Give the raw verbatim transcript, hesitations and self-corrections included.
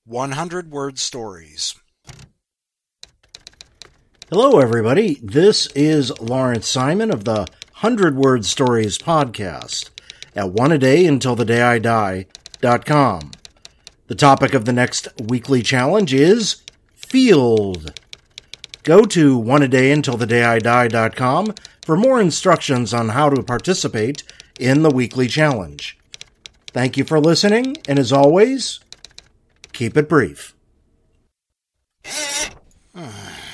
hundred Word Stories. Hello, everybody. This is Lawrence Simon of the one hundred Word Stories podcast at one a day until the day I die dot com. The topic of the next weekly challenge is field. Go to one a day until the day I die dot com for more instructions on how to participate in the weekly challenge. Thank you for listening, and as always, keep it brief.